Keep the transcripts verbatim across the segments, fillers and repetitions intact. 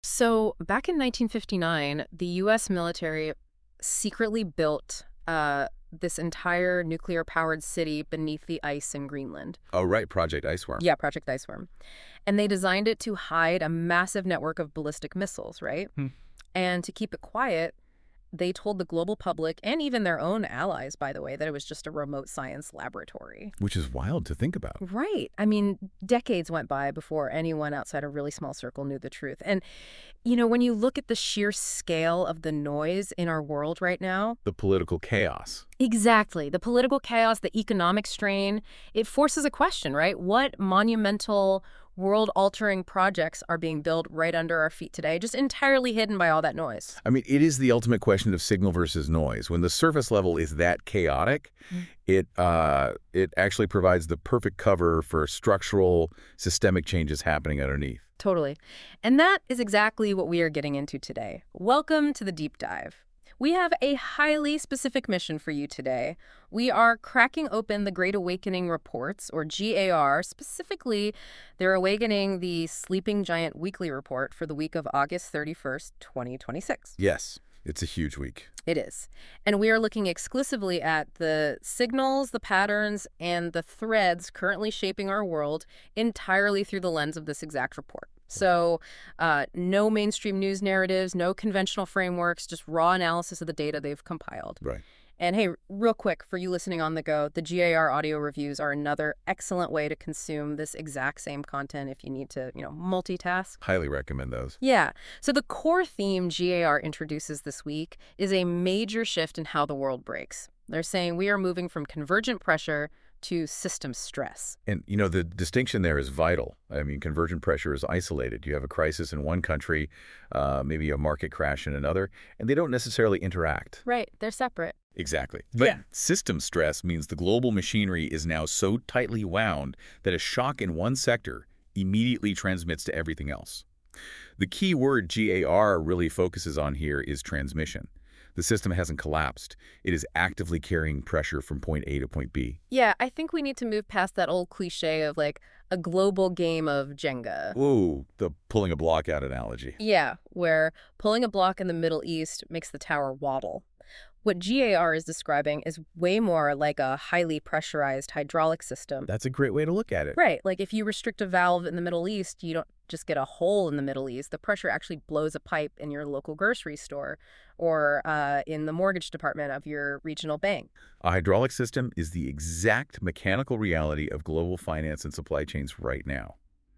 So, back in nineteen fifty-nine, the U S military secretly built uh, this entire nuclear powered city beneath the ice in Greenland. Oh, right, Project Iceworm. Yeah, Project Iceworm. And they designed it to hide a massive network of ballistic missiles, right? Hmm. And to keep it quiet, they told the global public and even their own allies, by the way, that it was just a remote science laboratory. Which is wild to think about. Right. I mean, decades went by before anyone outside a really small circle knew the truth. And, you know, when you look at the sheer scale of the noise in our world right now, The political chaos. exactly, the political chaos, the economic strain, it forces a question, right? What monumental, world-altering projects are being built right under our feet today, just entirely hidden by all that noise? I mean, it is the ultimate question of signal versus noise. When the surface level is that chaotic, Mm. it uh, it actually provides the perfect cover for structural, systemic changes happening underneath. Totally. And that is exactly what we are getting into today. Welcome to the deep dive. We have a highly specific mission for you today. We are cracking open the Great Awakening reports, or G A R. Specifically, they're awakening the Sleeping Giant Weekly Report for the week of August thirty-first, twenty twenty-six. Yes, it's a huge week. It is. And we are looking exclusively at the signals, the patterns, and the threads currently shaping our world entirely through the lens of this exact report. So uh, no mainstream news narratives, no conventional frameworks, just raw analysis of the data they've compiled. Right. And hey, real quick, for you listening on the go, the G A R audio reviews are another excellent way to consume this exact same content if you need to, you know, multitask. Highly recommend those. Yeah. So the core theme G A R introduces this week is a major shift in how the world breaks. They're saying we are moving from convergent pressure to system stress. And, you know, the distinction there is vital. I mean, convergent pressure is isolated. You have a crisis in one country, uh, maybe a market crash in another, and they don't necessarily interact. Right. They're separate. Exactly. But Yeah. system stress means the global machinery is now so tightly wound that a shock in one sector immediately transmits to everything else. The key word G A R really focuses on here is transmission. The system hasn't collapsed. It is actively carrying pressure from point A to point B. Yeah, I think we need to move past that old cliche of like a global game of Jenga. Whoa, the pulling a block out analogy. Yeah, where pulling a block in the Middle East makes the tower waddle. What G A R is describing is way more like a highly pressurized hydraulic system. That's a great way to look at it. Right, like if you restrict a valve in the Middle East, you don't just get a hole in the Middle East. The pressure actually blows a pipe in your local grocery store or uh, in the mortgage department of your regional bank. A hydraulic system is the exact mechanical reality of global finance and supply chains right now.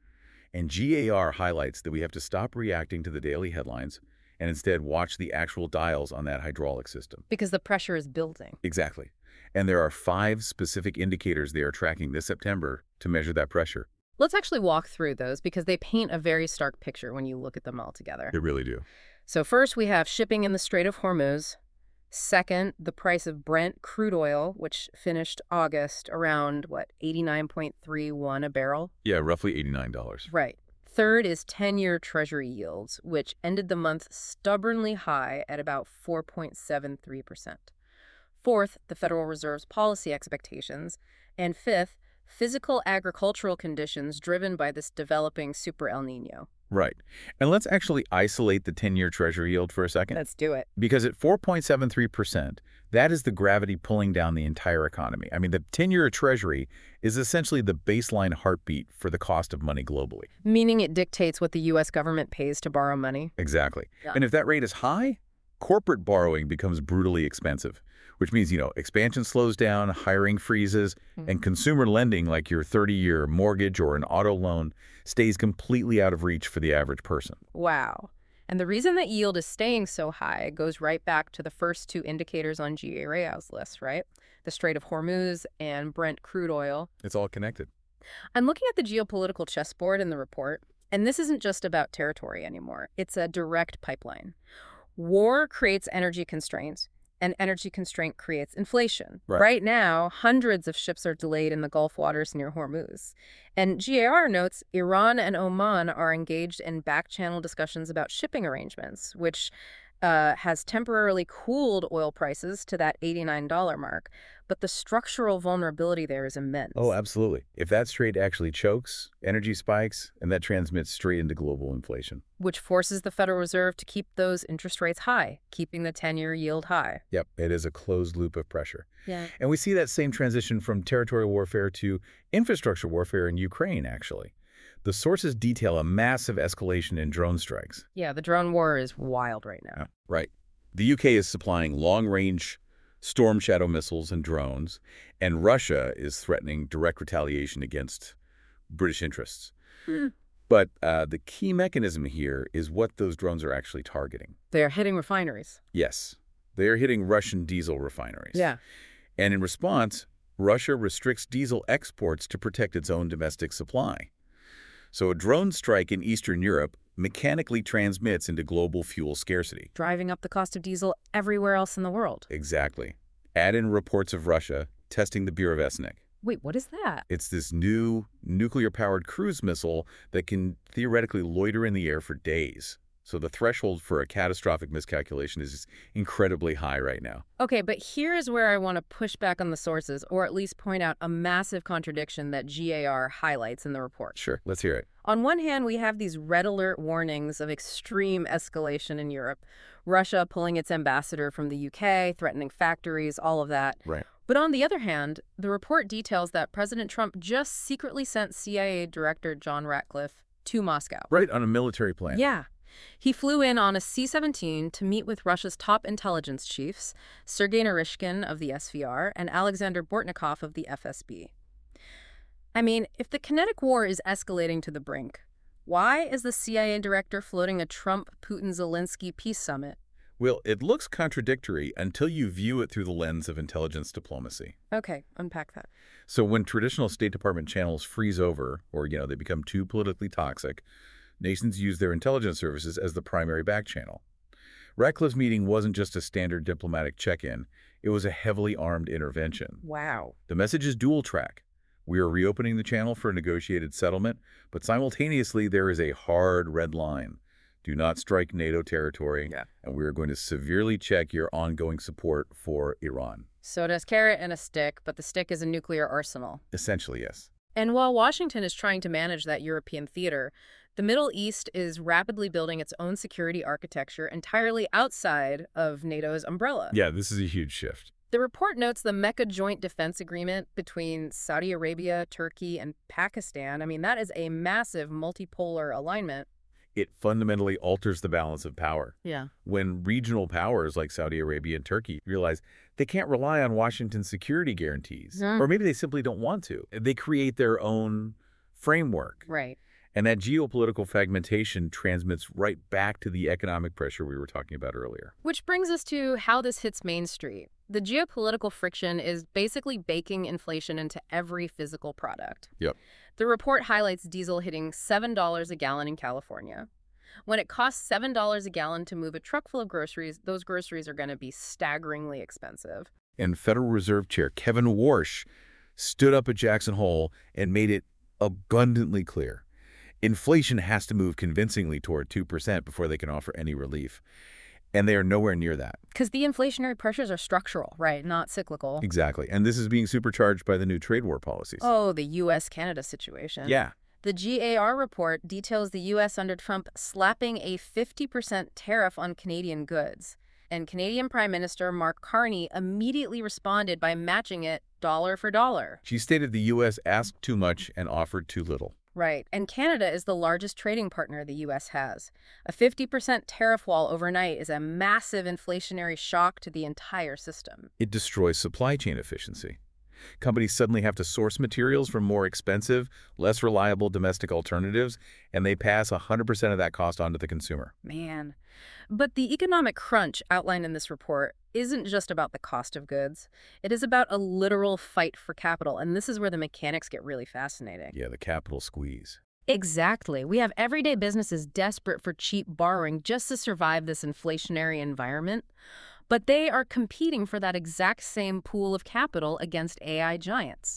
And G A R highlights that we have to stop reacting to the daily headlines and instead watch the actual dials on that hydraulic system. Because the pressure is building. Exactly. And there are five specific indicators they are tracking this September to measure that pressure. Let's actually walk through those because they paint a very stark picture when you look at them all together. They really do. So first we have shipping in the Strait of Hormuz. Second, the price of Brent crude oil, which finished August around, what, eighty-nine point three one a barrel? Yeah, roughly eighty-nine dollars. Right. Third is ten-year Treasury yields, which ended the month stubbornly high at about four point seven three percent. Fourth, the Federal Reserve's policy expectations. And fifth, physical agricultural conditions driven by this developing super El Nino. Right. And let's actually isolate the ten-year Treasury yield for a second. Let's do it. Because at four point seven three percent, that is the gravity pulling down the entire economy. I mean, the ten-year Treasury is essentially the baseline heartbeat for the cost of money globally. Meaning it dictates what the U S government pays to borrow money. Exactly. Yeah. And if that rate is high, corporate borrowing becomes brutally expensive, which means, you know, expansion slows down, hiring freezes, Mhm. and consumer lending like your thirty-year mortgage or an auto loan stays completely out of reach for the average person. Wow. And the reason that yield is staying so high goes right back to the first two indicators on G A R's list, right? The Strait of Hormuz and Brent crude oil. It's all connected. I'm looking at the geopolitical chessboard in the report, and this isn't just about territory anymore. It's a direct pipeline. War creates energy constraints, and energy constraint creates inflation. Right. Now, hundreds of ships are delayed in the Gulf waters near Hormuz. And G A R notes Iran and Oman are engaged in back-channel discussions about shipping arrangements, which uh, has temporarily cooled oil prices to that eighty-nine dollar mark, but the structural vulnerability there is immense. Oh, absolutely. If that trade actually chokes, energy spikes, and that transmits straight into global inflation. Which forces the Federal Reserve to keep those interest rates high, keeping the ten-year yield high. Yep, it is a closed loop of pressure. Yeah. And we see that same transition from territorial warfare to infrastructure warfare in Ukraine, actually. The sources detail a massive escalation in drone strikes. Yeah, the drone war is wild right now. Yeah, right. The U K is supplying long-range Storm Shadow missiles and drones, and Russia is threatening direct retaliation against British interests. Hmm. But uh, the key mechanism here is what those drones are actually targeting. They are hitting refineries. Yes, they are hitting Russian diesel refineries. Yeah. And in response, Russia restricts diesel exports to protect its own domestic supply. So a drone strike in Eastern Europe mechanically transmits into global fuel scarcity. Driving up the cost of diesel everywhere else in the world. Exactly. Add in reports of Russia testing the Burevestnik. Wait, what is that? It's this new nuclear-powered cruise missile that can theoretically loiter in the air for days. So the threshold for a catastrophic miscalculation is incredibly high right now. Okay, but here is where I want to push back on the sources, or at least point out a massive contradiction that G A R highlights in the report. Sure, let's hear it. On one hand, we have these red alert warnings of extreme escalation in Europe. Russia pulling its ambassador from the U K, threatening factories, all of that. Right. But on the other hand, the report details that President Trump just secretly sent C I A Director John Ratcliffe to Moscow. Right, on a military plane. Yeah. He flew in on a C seventeen to meet with Russia's top intelligence chiefs, Sergei Naryshkin of the S V R and Alexander Bortnikov of the F S B. I mean, if the kinetic war is escalating to the brink, why is the C I A director floating a Trump-Putin-Zelensky peace summit? Well, it looks contradictory until you view it through the lens of intelligence diplomacy. Okay, unpack that. So when traditional State Department channels freeze over, or, you know, they become too politically toxic, nations use their intelligence services as the primary back channel. Ratcliffe's meeting wasn't just a standard diplomatic check-in. It was a heavily armed intervention. Wow. The message is dual track. We are reopening the channel for a negotiated settlement, but simultaneously there is a hard red line. Do not strike NATO territory, Yeah. and we are going to severely check your ongoing support for Iran. So does carrot and a stick, but the stick is a nuclear arsenal. Essentially, yes. And while Washington is trying to manage that European theater, the Middle East is rapidly building its own security architecture entirely outside of NATO's umbrella. Yeah, this is a huge shift. The report notes the Mecca Joint Defense Agreement between Saudi Arabia, Turkey, and Pakistan. I mean, that is a massive multipolar alignment. It fundamentally alters the balance of power. Yeah. When regional powers like Saudi Arabia and Turkey realize they can't rely on Washington's security guarantees, Mm. or maybe they simply don't want to, they create their own framework. Right. And that geopolitical fragmentation transmits right back to the economic pressure we were talking about earlier. Which brings us to how this hits Main Street. The geopolitical friction is basically baking inflation into every physical product. Yep. The report highlights diesel hitting seven dollars a gallon in California. When it costs seven dollars a gallon to move a truck full of groceries, those groceries are going to be staggeringly expensive. And Federal Reserve Chair Kevin Warsh stood up at Jackson Hole and made it abundantly clear. Inflation has to move convincingly toward two percent before they can offer any relief. And they are nowhere near that. Because the inflationary pressures are structural, right? Not cyclical. Exactly. And this is being supercharged by the new trade war policies. Oh, the U S Canada situation. Yeah. The G A R report details the U S under Trump slapping a fifty percent tariff on Canadian goods. And Canadian Prime Minister Mark Carney immediately responded by matching it dollar for dollar. She stated the U S asked too much and offered too little. Right. And Canada is the largest trading partner the U S has. A fifty percent tariff wall overnight is a massive inflationary shock to the entire system. It destroys supply chain efficiency. Companies suddenly have to source materials from more expensive, less reliable domestic alternatives, and they pass one hundred percent of that cost on to the consumer. Man. But the economic crunch outlined in this report isn't just about the cost of goods. It is about a literal fight for capital, and this is where the mechanics get really fascinating. Yeah, the capital squeeze. Exactly. We have everyday businesses desperate for cheap borrowing just to survive this inflationary environment, but they are competing for that exact same pool of capital against A I giants.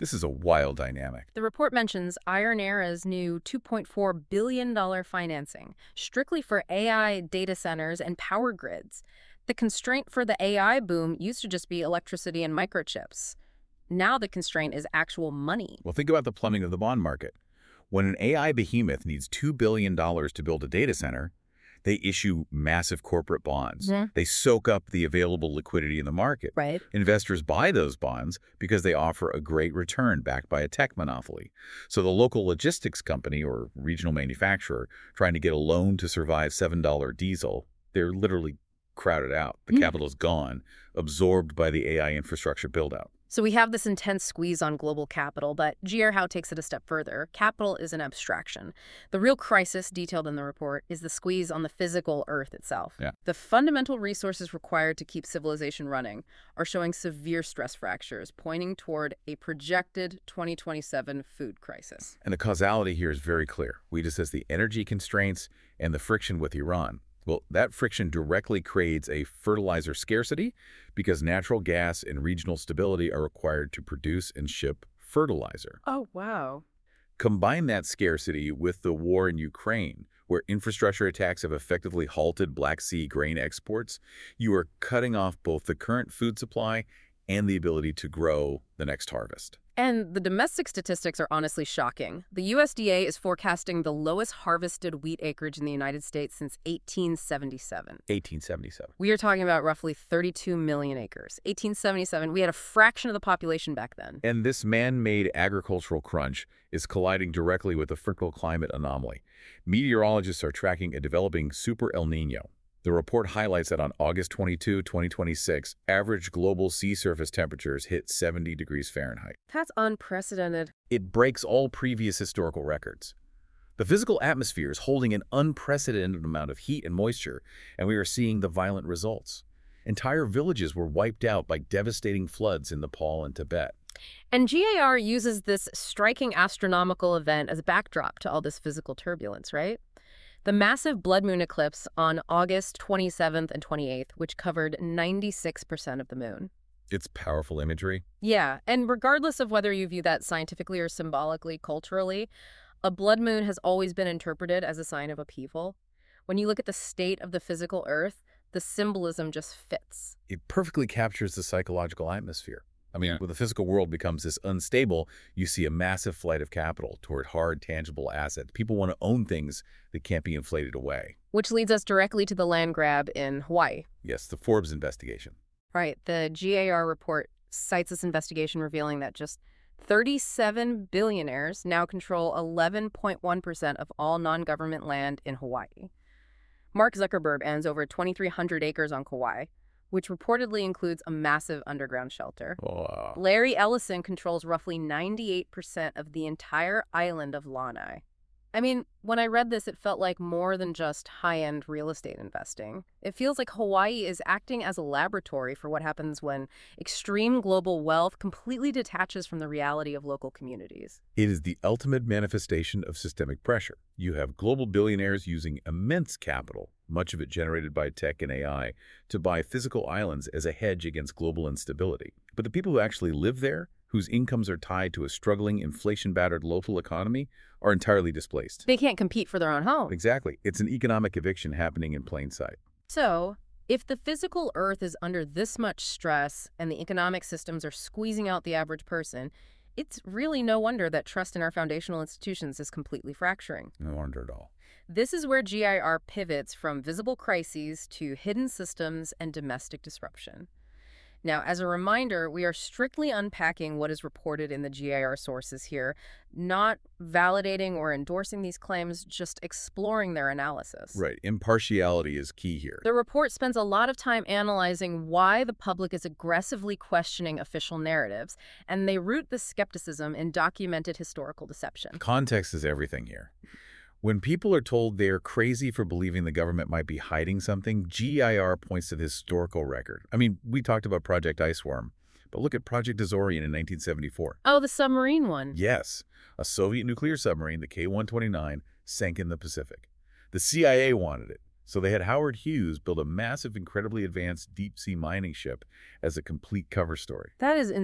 This is a wild dynamic. The report mentions Iron Era's new two point four billion dollars financing, strictly for A I data centers and power grids. The constraint for the A I boom used to just be electricity and microchips. Now the constraint is actual money. Well, think about the plumbing of the bond market. When an A I behemoth needs two billion dollars to build a data center, they issue massive corporate bonds. Mm-hmm. They soak up the available liquidity in the market. Right. Investors buy those bonds because they offer a great return backed by a tech monopoly. So the local logistics company or regional manufacturer trying to get a loan to survive seven dollar diesel, they're literally crowded out. The Mm. capital is gone, absorbed by the A I infrastructure build-out. So we have this intense squeeze on global capital, but G R Howe takes it a step further. Capital is an abstraction. The real crisis, detailed in the report, is the squeeze on the physical Earth itself. Yeah. The fundamental resources required to keep civilization running are showing severe stress fractures, pointing toward a projected twenty twenty-seven food crisis. And the causality here is very clear. We discussed the energy constraints and the friction with Iran. Well, that friction directly creates a fertilizer scarcity because natural gas and regional stability are required to produce and ship fertilizer. Oh, wow. Combine that scarcity with the war in Ukraine, where infrastructure attacks have effectively halted Black Sea grain exports, you are cutting off both the current food supply and the ability to grow the next harvest. And the domestic statistics are honestly shocking. The U S D A is forecasting the lowest harvested wheat acreage in the United States since eighteen seventy-seven. eighteen seventy-seven. We are talking about roughly thirty-two million acres. eighteen seventy-seven, we had a fraction of the population back then. And this man-made agricultural crunch is colliding directly with the fickle climate anomaly. Meteorologists are tracking a developing super El Nino. The report highlights that on August twenty-second, twenty twenty-six, average global sea surface temperatures hit seventy degrees Fahrenheit. That's unprecedented. It breaks all previous historical records. The physical atmosphere is holding an unprecedented amount of heat and moisture, and we are seeing the violent results. Entire villages were wiped out by devastating floods in Nepal and Tibet. And G A R uses this striking astronomical event as a backdrop to all this physical turbulence, right? The massive blood moon eclipse on August twenty-seventh and twenty-eighth, which covered ninety-six percent of the moon. It's powerful imagery. Yeah, and regardless of whether you view that scientifically or symbolically, culturally, a blood moon has always been interpreted as a sign of upheaval. When you look at the state of the physical Earth, the symbolism just fits. It perfectly captures the psychological atmosphere. I mean, Yeah. when the physical world becomes this unstable, you see a massive flight of capital toward hard, tangible assets. People want to own things that can't be inflated away. Which leads us directly to the land grab in Hawaii. Yes, the Forbes investigation. Right, the G A R report cites this investigation revealing that just thirty-seven billionaires now control eleven point one percent of all non-government land in Hawaii. Mark Zuckerberg owns over twenty-three hundred acres on Kauai, which reportedly includes a massive underground shelter. Wow. Larry Ellison controls roughly ninety-eight percent of the entire island of Lanai. I mean, when I read this, it felt like more than just high-end real estate investing. It feels like Hawaii is acting as a laboratory for what happens when extreme global wealth completely detaches from the reality of local communities. It is the ultimate manifestation of systemic pressure. You have global billionaires using immense capital, much of it generated by tech and A I, to buy physical islands as a hedge against global instability. But the people who actually live there, whose incomes are tied to a struggling, inflation-battered local economy, are entirely displaced. They can't compete for their own home. Exactly. It's an economic eviction happening in plain sight. So, if the physical Earth is under this much stress and the economic systems are squeezing out the average person, it's really no wonder that trust in our foundational institutions is completely fracturing. No wonder at all. This is where G I R pivots from visible crises to hidden systems and domestic disruption. Now, as a reminder, we are strictly unpacking what is reported in the G I R sources here, not validating or endorsing these claims, just exploring their analysis. Right. Impartiality is key here. The report spends a lot of time analyzing why the public is aggressively questioning official narratives, and they root this skepticism in documented historical deception. Context is everything here. When people are told they're crazy for believing the government might be hiding something, G I R points to the historical record. I mean, we talked about Project Iceworm, but look at Project Azorian in nineteen seventy-four. Oh, the submarine one. Yes, a Soviet nuclear submarine, the K one twenty-nine, sank in the Pacific. The C I A wanted it, so they had Howard Hughes build a massive, incredibly advanced deep-sea mining ship as a complete cover story. That is insane.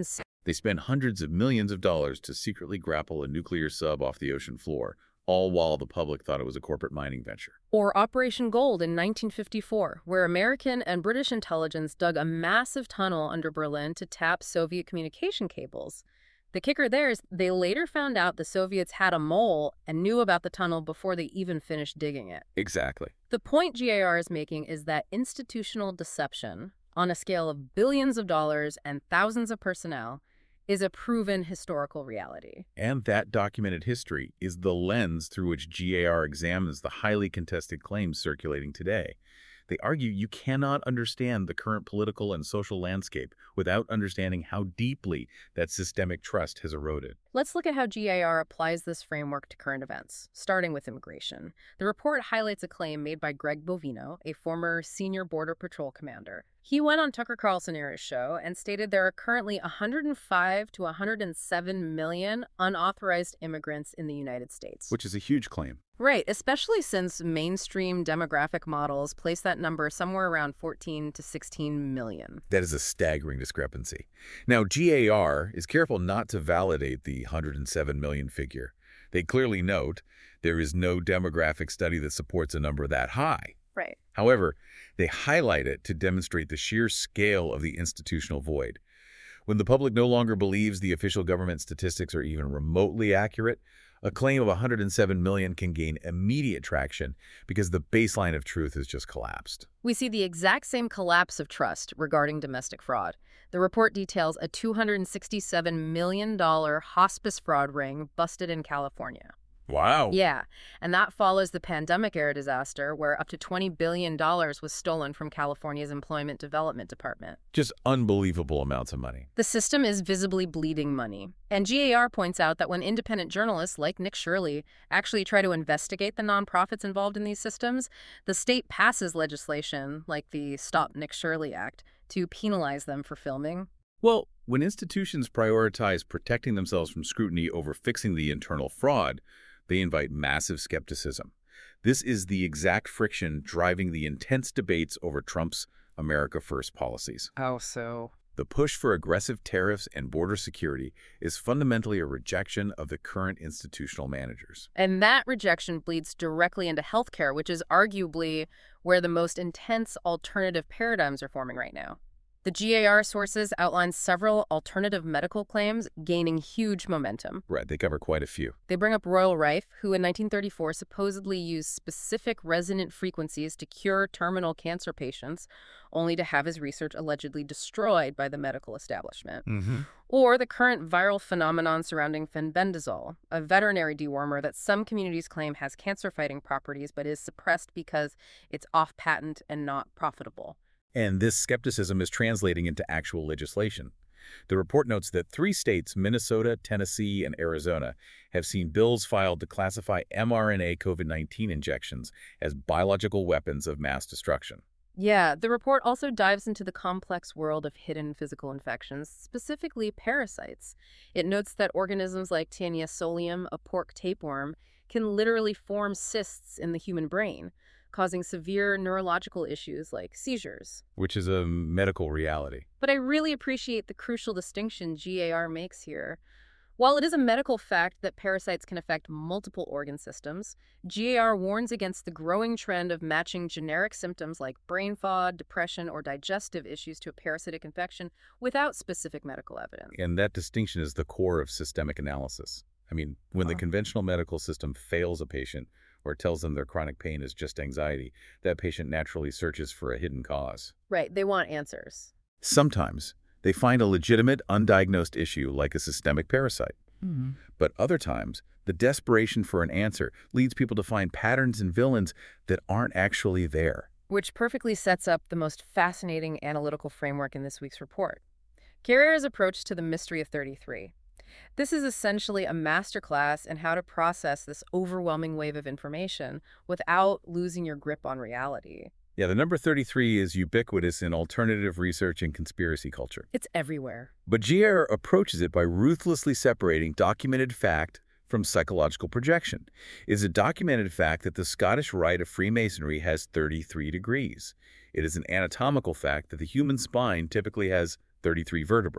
They spend hundreds of millions of dollars to secretly grapple a nuclear sub off the ocean floor, all while the public thought it was a corporate mining venture. Or Operation Gold in nineteen fifty-four, where American and British intelligence dug a massive tunnel under Berlin to tap Soviet communication cables. The kicker there is they later found out the Soviets had a mole and knew about the tunnel before they even finished digging it. Exactly. The point G A R is making is that institutional deception, on a scale of billions of dollars and thousands of personnel, is a proven historical reality. And that documented history is the lens through which G A R examines the highly contested claims circulating today. They argue you cannot understand the current political and social landscape without understanding how deeply that systemic trust has eroded. Let's look at how G A R applies this framework to current events, starting with immigration. The report highlights a claim made by Greg Bovino, a former senior Border Patrol commander. He went on Tucker Carlson era's show and stated there are currently one hundred five to one hundred seven million unauthorized immigrants in the United States. Which is a huge claim. Right, especially since mainstream demographic models place that number somewhere around fourteen to sixteen million. That is a staggering discrepancy. Now, G A R is careful not to validate the one hundred seven million figure. They clearly note there is no demographic study that supports a number that high. Right. However, they highlight it to demonstrate the sheer scale of the institutional void. When the public no longer believes the official government statistics are even remotely accurate, a claim of one hundred seven million can gain immediate traction because the baseline of truth has just collapsed. We see the exact same collapse of trust regarding domestic fraud. The report details a two hundred sixty-seven million dollars hospice fraud ring busted in California. Wow. Yeah, and that follows the pandemic-era disaster where up to twenty billion dollars was stolen from California's Employment Development Department. Just unbelievable amounts of money. The system is visibly bleeding money. And G A R points out that when independent journalists like Nick Shirley actually try to investigate the nonprofits involved in these systems, the state passes legislation, like the Stop Nick Shirley Act, to penalize them for filming. Well, when institutions prioritize protecting themselves from scrutiny over fixing the internal fraud, they invite massive skepticism. This is the exact friction driving the intense debates over Trump's America First policies. How so? The push for aggressive tariffs and border security is fundamentally a rejection of the current institutional managers. And that rejection bleeds directly into healthcare, which is arguably where the most intense alternative paradigms are forming right now. The G A R sources outline several alternative medical claims gaining huge momentum. Right, they cover quite a few. They bring up Royal Rife, who in nineteen thirty-four supposedly used specific resonant frequencies to cure terminal cancer patients, only to have his research allegedly destroyed by the medical establishment. Mm-hmm. Or the current viral phenomenon surrounding fenbendazole, a veterinary dewormer that some communities claim has cancer-fighting properties but is suppressed because it's off-patent and not profitable. And this skepticism is translating into actual legislation. The report notes that three states, Minnesota, Tennessee, and Arizona, have seen bills filed to classify mRNA COVID nineteen injections as biological weapons of mass destruction. Yeah, the report also dives into the complex world of hidden physical infections, specifically parasites. It notes that organisms like Taenia solium, a pork tapeworm, can literally form cysts in the human brain, causing severe neurological issues like seizures. Which is a medical reality. But I really appreciate the crucial distinction G A R makes here. While it is a medical fact that parasites can affect multiple organ systems, G A R warns against the growing trend of matching generic symptoms like brain fog, depression, or digestive issues to a parasitic infection without specific medical evidence. And that distinction is the core of systemic analysis. I mean, when the conventional medical system fails a patient, or tells them their chronic pain is just anxiety, that patient naturally searches for a hidden cause. Right, they want answers. Sometimes they find a legitimate, undiagnosed issue like a systemic parasite. Mm-hmm. But other times, the desperation for an answer leads people to find patterns and villains that aren't actually there. Which perfectly sets up the most fascinating analytical framework in this week's report. Carrier's approach to the mystery of thirty-three. This is essentially a masterclass in how to process this overwhelming wave of information without losing your grip on reality. Yeah, the number thirty-three is ubiquitous in alternative research and conspiracy culture. It's everywhere. But G A R approaches it by ruthlessly separating documented fact from psychological projection. It is a documented fact that the Scottish Rite of Freemasonry has thirty-three degrees. It is an anatomical fact that the human spine typically has thirty-three vertebrae.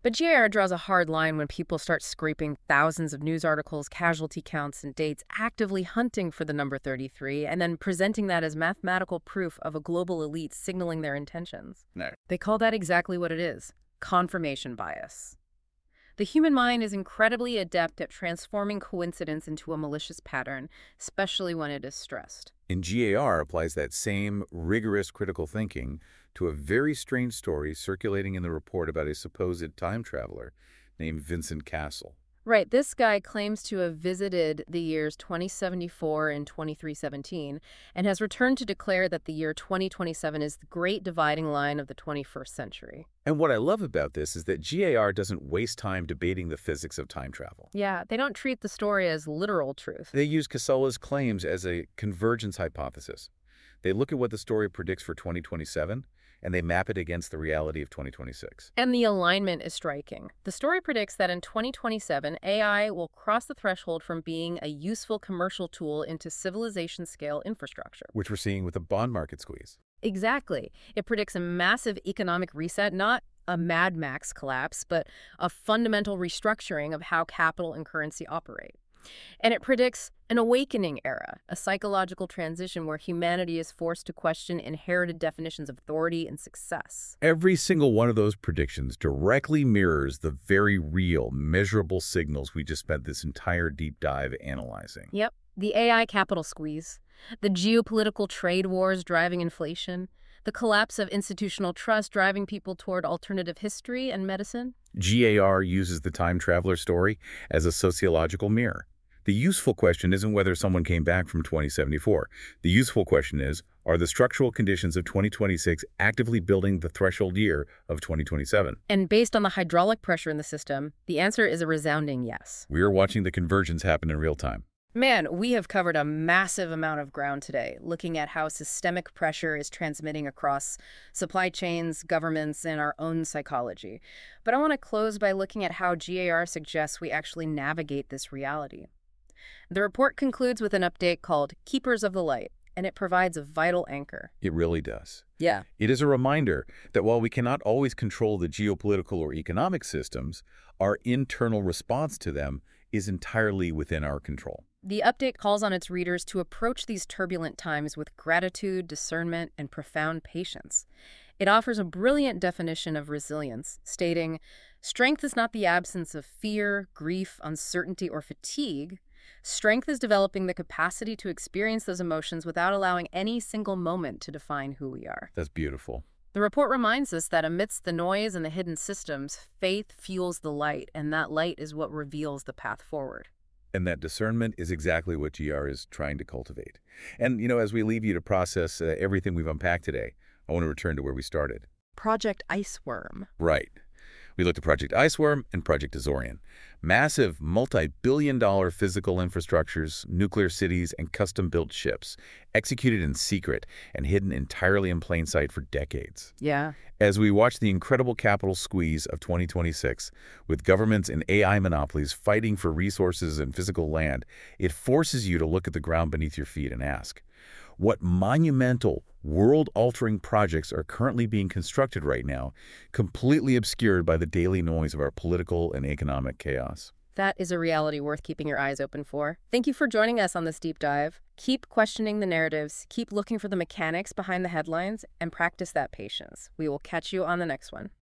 But G A R draws a hard line when people start scraping thousands of news articles, casualty counts, and dates, actively hunting for the number thirty-three, and then presenting that as mathematical proof of a global elite signaling their intentions. No. They call that exactly what it is: confirmation bias. The human mind is incredibly adept at transforming coincidence into a malicious pattern, especially when it is stressed. And G A R applies that same rigorous critical thinking to a very strange story circulating in the report about a supposed time traveler named Vincent Castle. Right, this guy claims to have visited the years twenty seventy-four and twenty-three seventeen and has returned to declare that the year twenty twenty-seven is the great dividing line of the twenty-first century. And what I love about this is that G A R doesn't waste time debating the physics of time travel. Yeah, they don't treat the story as literal truth. They use Casolla's claims as a convergence hypothesis. They look at what the story predicts for twenty twenty-seven, and they map it against the reality of twenty twenty-six. And the alignment is striking. The story predicts that in twenty twenty-seven, A I will cross the threshold from being a useful commercial tool into civilization-scale infrastructure. Which we're seeing with the bond market squeeze. Exactly. It predicts a massive economic reset, not a Mad Max collapse, but a fundamental restructuring of how capital and currency operate. And it predicts an awakening era, a psychological transition where humanity is forced to question inherited definitions of authority and success. Every single one of those predictions directly mirrors the very real, measurable signals we just spent this entire deep dive analyzing. Yep. The A I capital squeeze, the geopolitical trade wars driving inflation, the collapse of institutional trust driving people toward alternative history and medicine. G A R uses the time traveler story as a sociological mirror. The useful question isn't whether someone came back from twenty seventy-four. The useful question is, are the structural conditions of twenty twenty-six actively building the threshold year of twenty twenty-seven? And based on the hydraulic pressure in the system, the answer is a resounding yes. We are watching the convergence happen in real time. Man, we have covered a massive amount of ground today, looking at how systemic pressure is transmitting across supply chains, governments, and our own psychology. But I want to close by looking at how G A R suggests we actually navigate this reality. The report concludes with an update called Keepers of the Light, and it provides a vital anchor. It really does. Yeah. It is a reminder that while we cannot always control the geopolitical or economic systems, our internal response to them is entirely within our control. The update calls on its readers to approach these turbulent times with gratitude, discernment, and profound patience. It offers a brilliant definition of resilience, stating, "Strength is not the absence of fear, grief, uncertainty, or fatigue. Strength is developing the capacity to experience those emotions without allowing any single moment to define who we are." That's beautiful. The report reminds us that amidst the noise and the hidden systems, faith fuels the light, and that light is what reveals the path forward. And that discernment is exactly what G R is trying to cultivate. And, you know, as we leave you to process uh, everything we've unpacked today, I want to return to where we started. Project Iceworm. Right. We looked at Project Iceworm and Project Azorian. Massive, multi-billion dollar physical infrastructures, nuclear cities, and custom-built ships, executed in secret and hidden entirely in plain sight for decades. Yeah. As we watch the incredible capital squeeze of twenty twenty-six, with governments and A I monopolies fighting for resources and physical land, it forces you to look at the ground beneath your feet and ask, what monumental, world-altering projects are currently being constructed right now, completely obscured by the daily noise of our political and economic chaos? That is a reality worth keeping your eyes open for. Thank you for joining us on this deep dive. Keep questioning the narratives, keep looking for the mechanics behind the headlines, and practice that patience. We will catch you on the next one.